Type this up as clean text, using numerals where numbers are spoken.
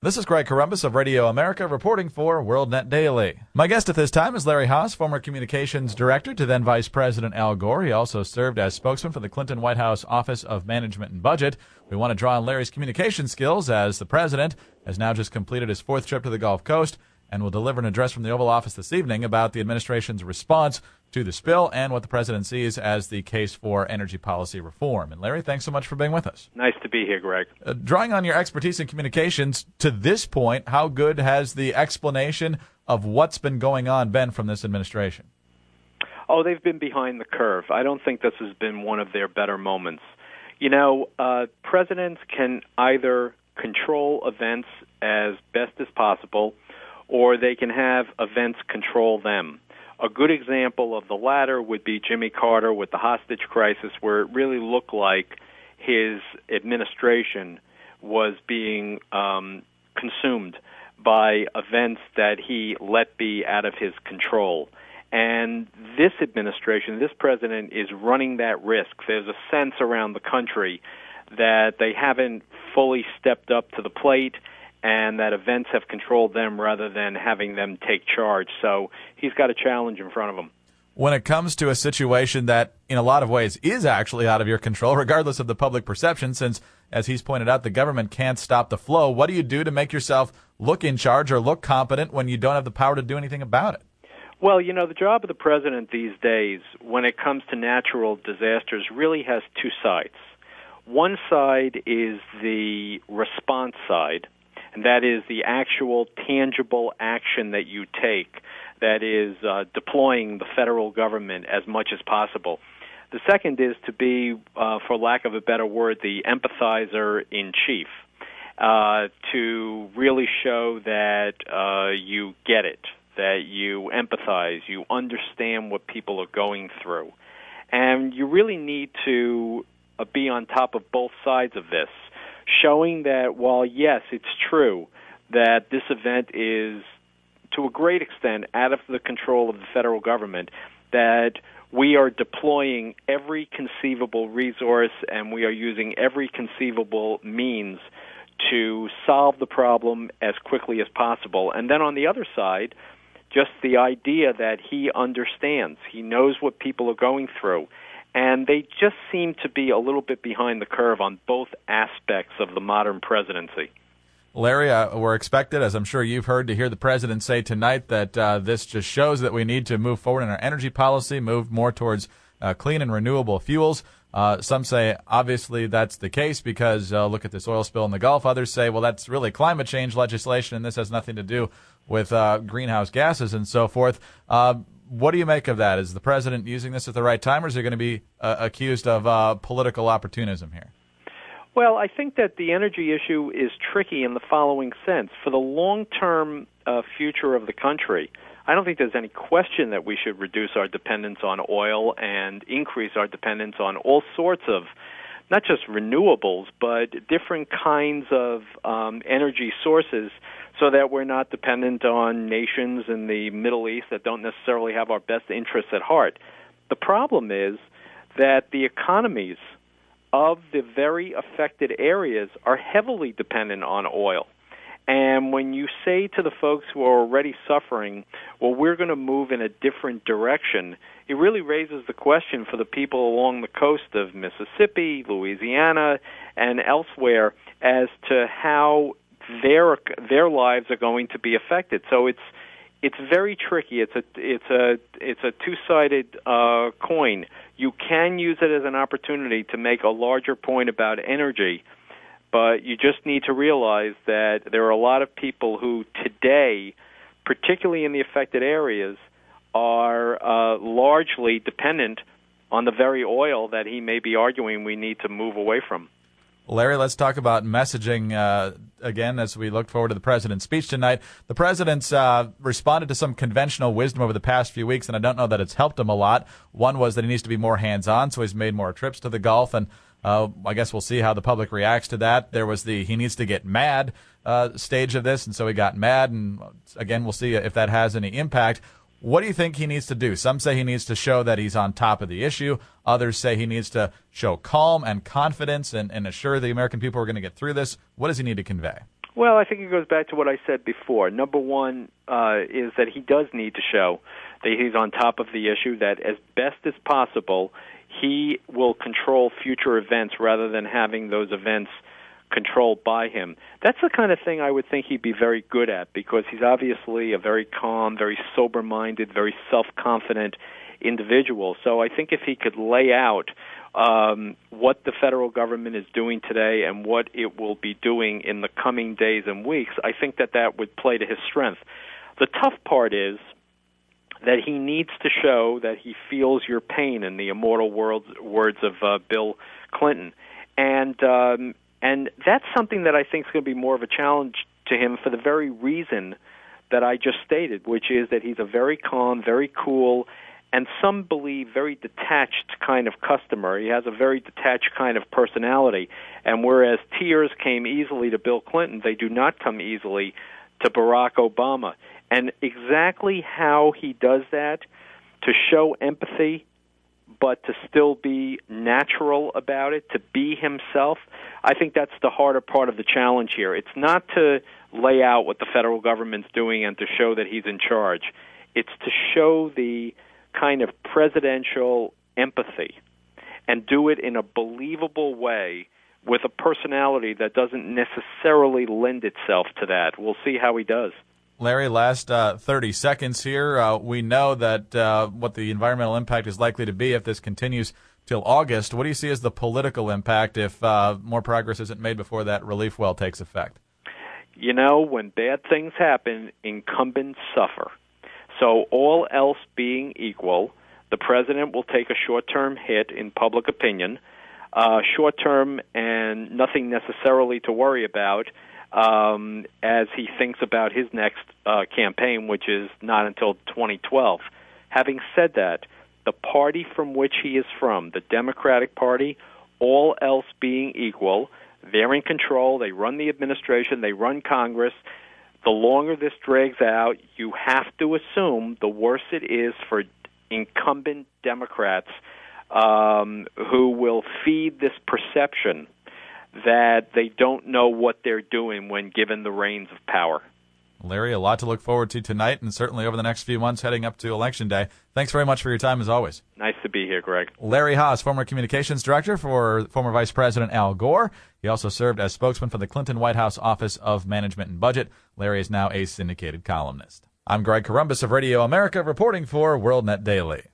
This is Greg Corombos of Radio America reporting for WorldNet Daily. My guest at this time is Larry Haas, former communications director to then Vice President Al Gore. He also served as spokesman for the Clinton White House Office of Management and Budget. We want to draw on Larry's communication skills as the president has now just completed his fourth trip to the Gulf Coast and will deliver an address from the Oval Office this evening about the administration's response to the spill and what the president sees as the case for energy policy reform. And Larry, thanks so much for being with us. Nice to be here, Greg. Drawing on your expertise in communications, to this point, how good has the explanation of what's been going on been from this administration? Oh, they've been behind the curve. I don't think this has been one of their better moments. You know, presidents can either control events as best as possible, or they can have events control them. A good example of the latter would be Jimmy Carter with the hostage crisis, where it really looked like his administration was being consumed by events that he let be out of his control. And this administration, this president, is running that risk. There's a sense around the country that they haven't fully stepped up to the plate, and that events have controlled them rather than having them take charge. So he's got a challenge in front of him. When it comes to a situation that, in a lot of ways, is actually out of your control, regardless of the public perception, since, as he's pointed out, the government can't stop the flow, what do you do to make yourself look in charge or look competent when you don't have the power to do anything about it? Well, you know, the job of the president these days, when it comes to natural disasters, really has two sides. One side is the response side, and that is the actual tangible action that you take, that is deploying the federal government as much as possible. The second is to be, for lack of a better word, the empathizer in chief, to really show that you get it, that you empathize, you understand what people are going through. And you really need to be on top of both sides of this, showing that while, yes, it's true that this event is, to a great extent, out of the control of the federal government, that we are deploying every conceivable resource and we are using every conceivable means to solve the problem as quickly as possible. And then on the other side, just the idea that he understands, he knows what people are going through. And they just seem to be a little bit behind the curve on both aspects of the modern presidency. Larry, we're expected, as I'm sure you've heard, to hear the president say tonight that this just shows that we need to move forward in our energy policy, move more towards clean and renewable fuels. Some say, obviously, that's the case because look at this oil spill in the Gulf. Others say, well, that's really climate change legislation, and this has nothing to do with greenhouse gases and so forth. What do you make of that? Is the president using this at the right time, or is he going to be accused of political opportunism here? Well, I think that the energy issue is tricky in the following sense. For the long-term future of the country, I don't think there's any question that we should reduce our dependence on oil and increase our dependence on all sorts of, not just renewables, but different kinds of energy sources, so that we're not dependent on nations in the Middle East that don't necessarily have our best interests at heart. The problem is that the economies of the very affected areas are heavily dependent on oil. And when you say to the folks who are already suffering, well, we're going to move in a different direction, it really raises the question for the people along the coast of Mississippi, Louisiana, and elsewhere as to how their lives are going to be affected. So it's very tricky. It's a two-sided coin. You can use it as an opportunity to make a larger point about energy, but you just need to realize that there are a lot of people who today, particularly in the affected areas, are largely dependent on the very oil that he may be arguing we need to move away from. Larry, let's talk about messaging again as we look forward to the president's speech tonight. The president's responded to some conventional wisdom over the past few weeks, and I don't know that it's helped him a lot. One was that he needs to be more hands-on, so he's made more trips to the Gulf, and I guess we'll see how the public reacts to that. There was the he needs to get mad stage of this, and so he got mad, and again, we'll see if that has any impact. What do you think he needs to do? Some say he needs to show that he's on top of the issue. Others say he needs to show calm and confidence and assure the American people we're going to get through this. What does he need to convey? Well, I think it goes back to what I said before. Number one is that he does need to show that he's on top of the issue, that as best as possible, he will control future events rather than having those events controlled by him. That's the kind of thing I would think he'd be very good at, because he's obviously a very calm, very sober-minded, very self-confident individual. So I think if he could lay out what the federal government is doing today and what it will be doing in the coming days and weeks, I think that would play to his strength. The tough part is that he needs to show that he feels your pain, in the immortal words of Bill Clinton. And that's something that I think is going to be more of a challenge to him for the very reason that I just stated, which is that he's a very calm, very cool, and some believe very detached kind of customer. He has a very detached kind of personality. And whereas tears came easily to Bill Clinton, they do not come easily to Barack Obama. And exactly how he does that, to show empathy, but to still be natural about it, to be himself, I think that's the harder part of the challenge here. It's not to lay out what the federal government's doing and to show that he's in charge. It's to show the kind of presidential empathy and do it in a believable way with a personality that doesn't necessarily lend itself to that. We'll see how he does. Larry, last 30 seconds here. We know that what the environmental impact is likely to be if this continues till August. What do you see as the political impact if more progress isn't made before that relief well takes effect? You know, when bad things happen, incumbents suffer. So all else being equal, the president will take a short-term hit in public opinion, short-term and nothing necessarily to worry about as he thinks about his next campaign, which is not until 2012. Having said that, the party from which he is from, the Democratic Party, all else being equal, they're in control, they run the administration, they run Congress. The longer this drags out, you have to assume the worse it is for incumbent Democrats who will feed this perception that they don't know what they're doing when given the reins of power. Larry, a lot to look forward to tonight and certainly over the next few months heading up to Election Day. Thanks very much for your time as always. Nice to be here, Greg. Larry Haas, former communications director for former Vice President Al Gore. He also served as spokesman for the Clinton White House Office of Management and Budget. Larry is now a syndicated columnist. I'm Greg Corombos of Radio America reporting for WorldNet Daily.